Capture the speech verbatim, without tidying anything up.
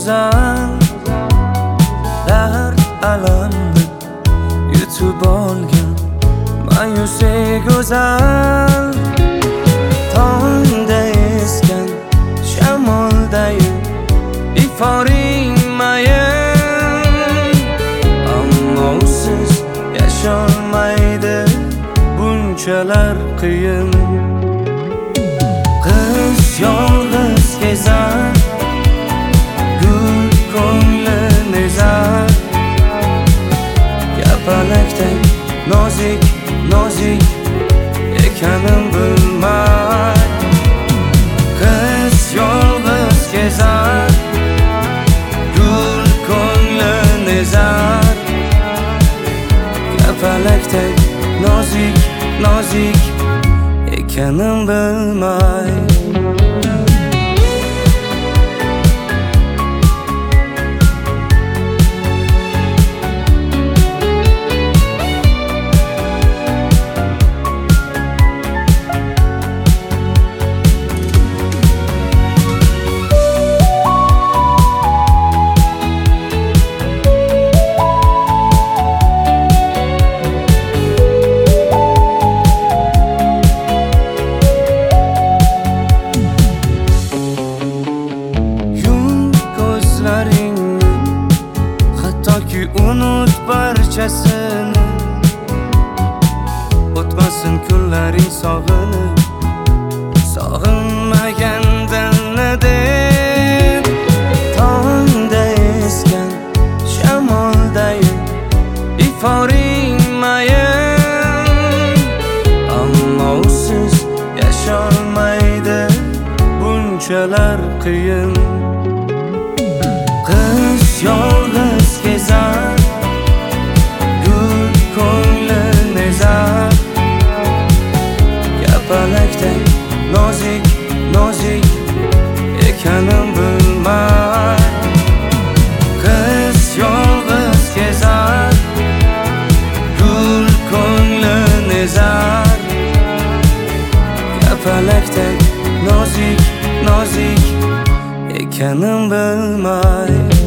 go'zal dard alamni yutib olgan ma'yusi go'zal tongda esgan shamoldayu iforing mayin ammo usiz yasholmaydi bunchalar qiyin qiz yolg'iz kezar gul ko'ngli nezar kapalakday nozik nozik ekanin bilmay qiz yolg'iz kezar gul ko'ngli nezar kapalakday nozik nozik ekanin bilmay hattoki unut barchasini o'tmasin kunlaring sog'inib sog'inmagandan deb tongda esgan shamoldayu iforing mayin ammo usiz yasholmaydi bunchalar qiyin qiz yolg'iz kezar gul ko'ngli nezar kapalakday nozik nozik ekanin bilmay qiz yolg'iz kezar gul ko'ngli nezar kapalakday nozik nozik ekanin bilmay